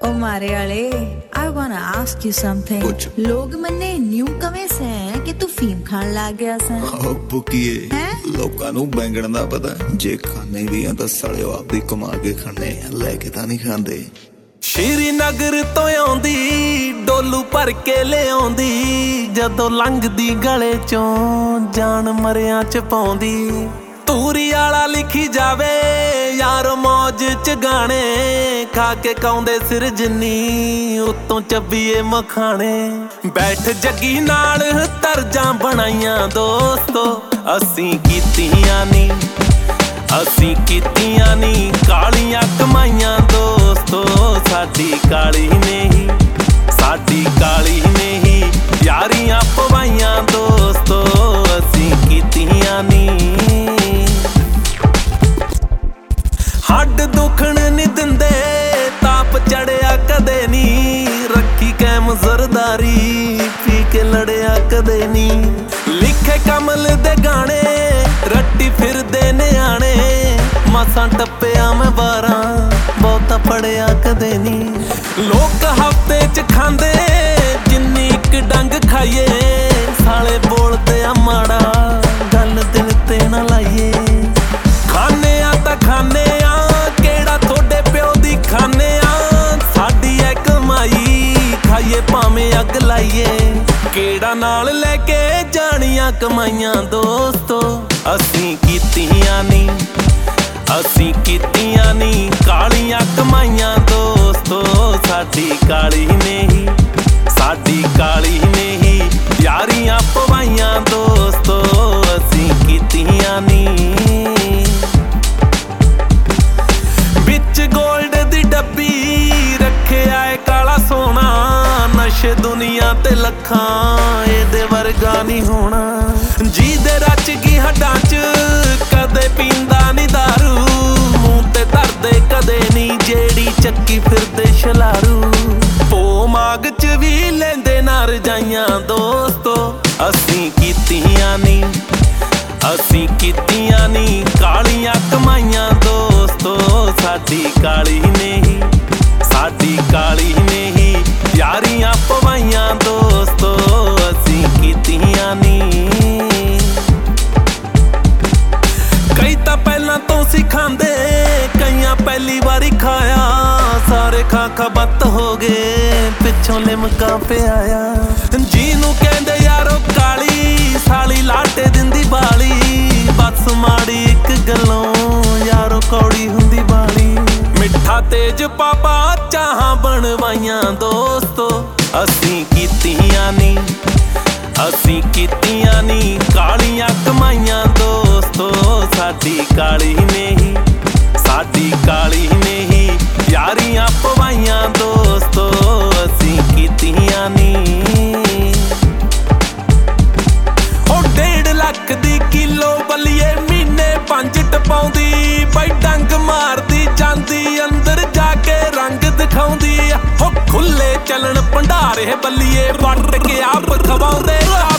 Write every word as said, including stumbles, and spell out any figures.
ओ मारे वाले, I wanna ask you something. कुछ लोग मन्ने न्यू कवे से हैं कि तू फीम खान लाग गया सा। ओ बुकीए लोकां नूं बैंगण दा पता जे खाने भी आ तां साले आपदी कमा के खाने लेके तां नहीं खांदे। श्रीनगर तो आउंदी डोलू भर के ले आउंदी जदों लंघदी गले चों जान मरियां च पाउंदी। तूरी आला लिखी जावे यार मौज च गाने खा के काउंदे सिर जिन्नी उत्तों चब्बीए मखाने। बैठ जगी नाल तरजां बनाइयां दोस्तो असीं कीतियां नी असीं कीतियां नी कालियां कमाइयां दोस्तो साडी काली ने ही साडी काली ने ही यारियां पवाइयां दोस्तो असीं कीतियां नी। हड्ड दुखण नी दिंदे ताप चढ़िया कदे नी रखी कैम जरदारी पी के लड़िया कदे नी। लिखे कमल दे गाने रट्टी फिरदे न्याणे मसां टप्पिया मैं बारां बहुता पढ़िया कदे नी। लोग हफ्ते च खांदे जिन्नी इक डंग खाइए साले बोलदे आ माड़ा गल दिल ते ना लाइए। खाने आ तां खाने आ केड़ा थोड़े प्यो दी खाने आ साडी ऐ कमाई खाइए भावें अग लाइए। केड़ा नाल लेके जानियां कमाइयां दोस्तो असीं कीतियां नी असीं कीतियां नी कालियां कमाइयां दोस्तो साडी काली ने ही साडी काली ने ही यारियां पवाइयां दोस्तो असीं कीतियां नी। बिच गोल्ड दी डब्बी रखे आए काला सोना नशे दुनिया ते लखां एदे वर्गा नहीं होना। जी दे रच गई हड्डां च कदे पींदा नी दारू मूंह ते धरदे कदे नी जेड़ी चक्की फिरदे छलारू। पो माग च भी लेंदे ना रजाइयां दोस्तो असीं कीतियां नी असीं कीतियां नी कालियां कमाइयां दोस्तो साडी काली ने ही साडी काली ने ही यारियां पवाइयां दोस्तो असीं कीतियां नी। कई तां पहलां तो सिखांदे कईयां पहली वारी खाया सारे खा खा बत्त हो गए पिछों लिमका पे आया। जीनू कहंदे यारो काली साली लाटे दिंदी बाली बस माड़ी एक गलों यारो कौड़ी हुंदी बाली। मिठा तेज पापा चाहां बनवाइयां दोस्तो असीं कीतियां नी असीं कीतियां नी कालियां कमाइयां दोस्तो साडी काली ने ही साडी काली ने ही यारियां पवाइयां दोस्तो असीं कीतियां नी। ओ डेढ़ लख दी किलो बलिए महीने पंज टपाउंदी बई डंग मारदी जांदी अंदर जाके रंग दिखाउंदी हो खुले चलन भंडारे बलिए वट के आप खवाउंदे।